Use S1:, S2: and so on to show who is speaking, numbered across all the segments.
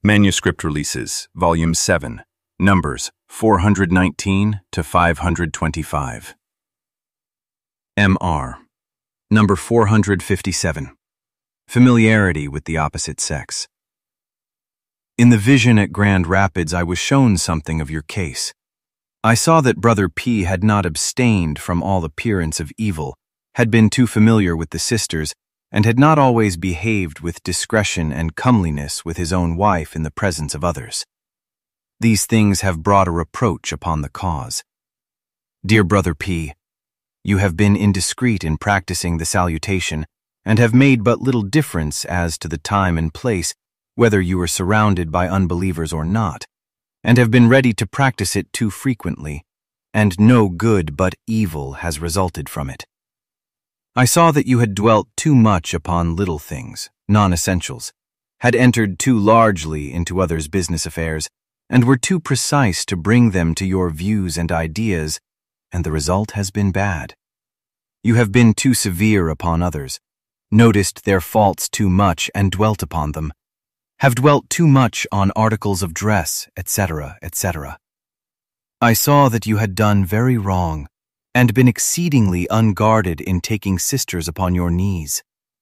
S1: Manuscript Releases, Volume 7, Numbers 419 to 525. M.R. Number 457. Familiarity with the opposite sex. In the vision at Grand Rapids, I was shown something of your case. I saw that Brother P had not abstained from all appearance of evil, had been too familiar with the sisters, and had not always behaved with discretion and comeliness with his own wife in the presence of others. These things have brought a reproach upon the cause. Dear Brother P, you have been indiscreet in practicing the salutation, and have made but little difference as to the time and place, whether you were surrounded by unbelievers or not, and have been ready to practice it too frequently, and no good but evil has resulted from it. I saw that you had dwelt too much upon little things, non-essentials, had entered too largely into others' business affairs, and were too precise to bring them to your views and ideas, and the result has been bad. You have been too severe upon others, noticed their faults too much and dwelt upon them, have dwelt too much on articles of dress, etc., etc. I saw that you had done very wrong, and been exceedingly unguarded in taking sisters upon your knees.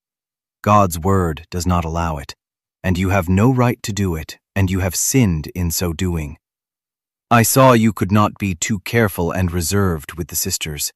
S1: God's word does not allow it, and you have no right to do it, and you have sinned in so doing. I saw you could not be too careful and reserved with the sisters.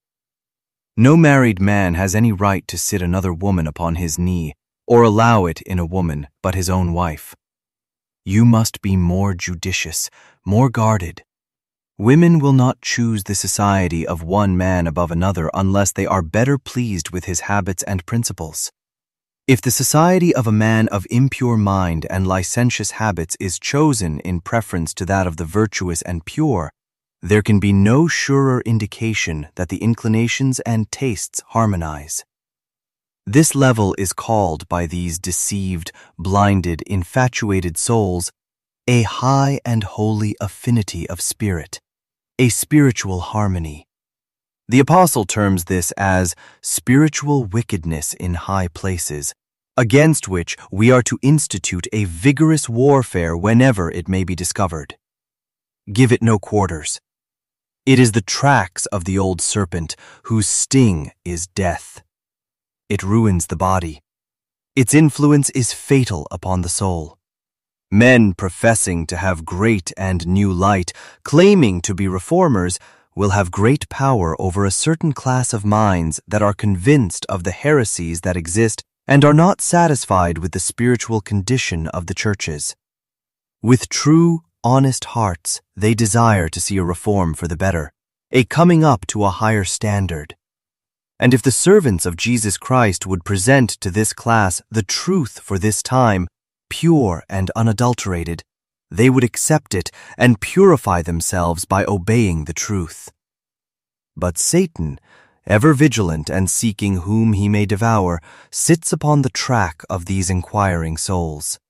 S1: No married man has any right to sit another woman upon his knee, or allow it in a woman but his own wife. You must be more judicious, more guarded. Women will not choose the society of one man above another unless they are better pleased with his habits and principles. If the society of a man of impure mind and licentious habits is chosen in preference to that of the virtuous and pure, there can be no surer indication that the inclinations and tastes harmonize. This level is called by these deceived, blinded, infatuated souls a high and holy affinity of spirit, a spiritual harmony. The apostle terms this as spiritual wickedness in high places, against which we are to institute a vigorous warfare whenever it may be discovered. Give it no quarters. It is the tracks of the old serpent, whose sting is death. It ruins the body. Its influence is fatal upon the soul. Men professing to have great and new light, claiming to be reformers, will have great power over a certain class of minds that are convinced of the heresies that exist and are not satisfied with the spiritual condition of the churches. With true, honest hearts, they desire to see a reform for the better, a coming up to a higher standard. And if the servants of Jesus Christ would present to this class the truth for this time, pure and unadulterated, they would accept it and purify themselves by obeying the truth. But Satan, ever vigilant and seeking whom he may devour, sits upon the track of these inquiring souls.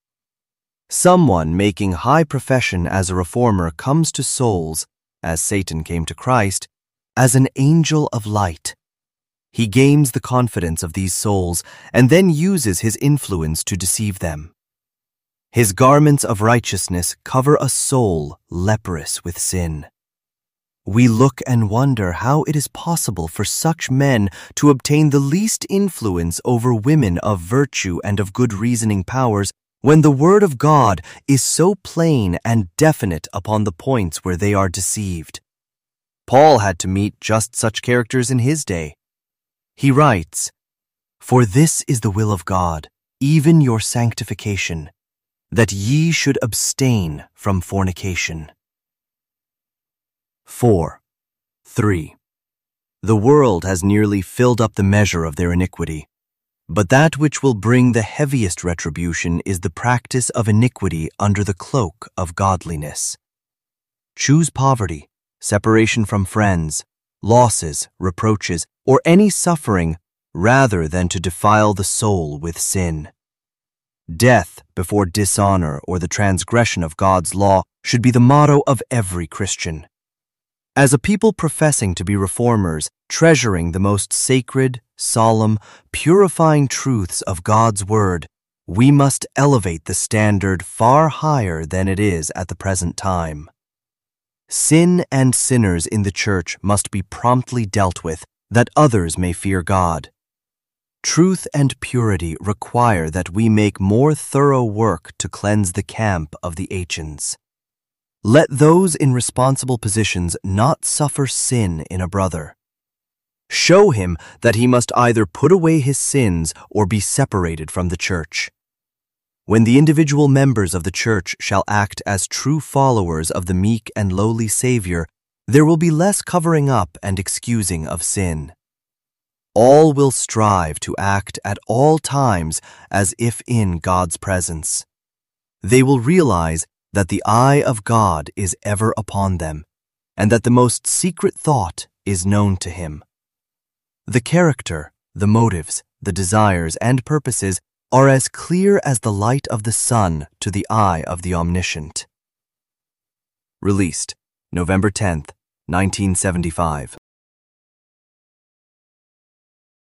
S1: Someone making high profession as a reformer comes to souls, as Satan came to Christ, as an angel of light. He gains the confidence of these souls and then uses his influence to deceive them. His garments of righteousness cover a soul leprous with sin. We look and wonder how it is possible for such men to obtain the least influence over women of virtue and of good reasoning powers when the word of God is so plain and definite upon the points where they are deceived. Paul had to meet just such characters in his day. He writes, "For this is the will of God, even your sanctification, that ye should abstain from fornication." 4.3. The world has nearly filled up the measure of their iniquity, but that which will bring the heaviest retribution is the practice of iniquity under the cloak of godliness. Choose poverty, separation from friends, losses, reproaches, or any suffering rather than to defile the soul with sin. Death before dishonor or the transgression of God's law should be the motto of every Christian. As a people professing to be reformers, treasuring the most sacred, solemn, purifying truths of God's word,
S2: We must elevate the standard far higher than it is at the present time. Sin and sinners in the church must be promptly dealt with, that others may fear God. Truth and purity require that we make more thorough work to cleanse the camp of the Achans. Let those in responsible positions not suffer sin in a brother. Show him that he must either put away his sins or be separated from the church. When the individual members of the church shall act as true followers of the meek and lowly Savior, there will be less covering up and excusing of sin. All will strive to act at all times as if in God's presence. They will realize that the eye of God is ever upon them, and that the most secret thought is known to Him. The character, the motives, the desires, and purposes are as clear as the light of the sun to the eye of the Omniscient. Released, November 10th, 1975.